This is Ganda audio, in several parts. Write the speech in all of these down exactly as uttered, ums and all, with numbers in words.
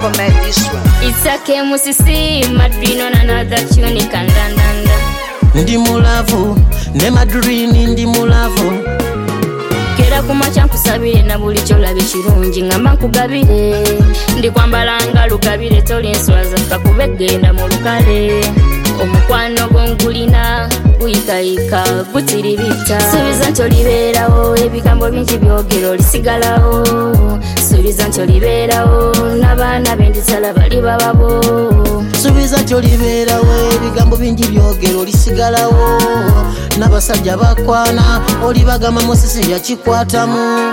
Papa made this one. It's a K M C C, Madrid on another tune can dandanda. Ndi mulavu, ne Madrid ndi mulavu. Kera kumacha nkusabire na buli kyolabe kirungi ngamba nkugabire. Ndi kwambalanga lugabire toli nswaza kakubegenda mu lukale. Omukwano gongulina guyikayika gutiribita. Subiza ntoliberawo ebigambo bingi byogero olisigalawo. Subiza ntoliberawo n'abaana b'endisala bali bababo. Subiza ntoliberawo ebigambo bingi byogero olisigalawo. N'abasajja bakwana olibagama Mosisi yakikwatamu.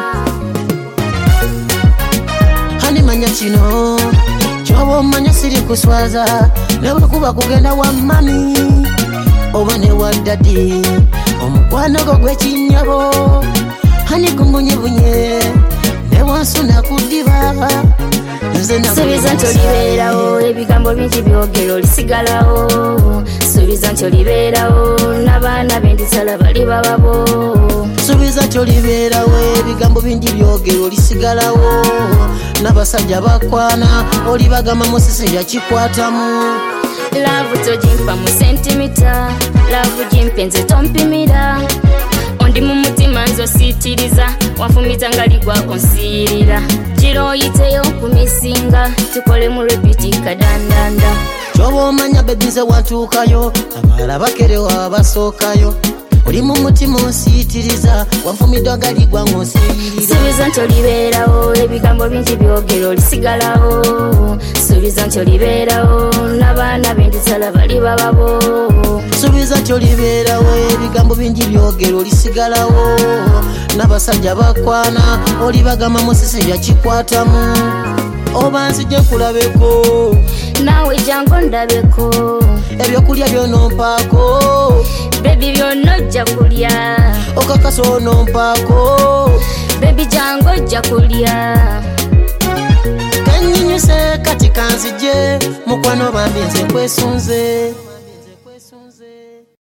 Hani manya kino kyoba omanya siri kuswaza ne bwekuba kugenda wa mami oba ne wa dadi omukwano gwo gw'ekinyabo hani gumbunye ne wansuna kudiba. Subiza ntoliberawo ebigambo bingi byogero olisigalawo. Subiza ntoliberawo n'abaana b'endisala bali bababo. Subiza ntoliberawo ebigambo bingi byogero olisigalawo. N'abasajja bakwana olibagama Mosisi yakikwatamu. Love tojimpa mu sentimita, love jimpe nze tompimira. Ondi mu mutima nzositiriza, wanfumita ngaligwa onsirira. Jiro oyiteyo kumisinga, tukole mu repeat kadandanda. Kyoba omanya baby nze wantuukayo, abalala bakerewa basookayo. Oli mu mutima onsitiriza, wanfumidwa ngaligwa onsirira. Subiza ntoliberawo ebigambo bingi byogero olisigalawo. Subiza ntoliberawo n'abaana b'endisala bali bababo. Subiza ntoliberawo ebigambo bingi byogero olisigalawo. N'abasajja bakwana olibagama Mosisi yakikwatamu. Oba nzije kulabeko nawe jango ndabeko. Ebyokulya byonompaako Baby byonna ojja kulya. okakasa onompaako Baby jango ojja kulya. kanyinyuse kati kanzije mukwano bambi nze nkwesunze.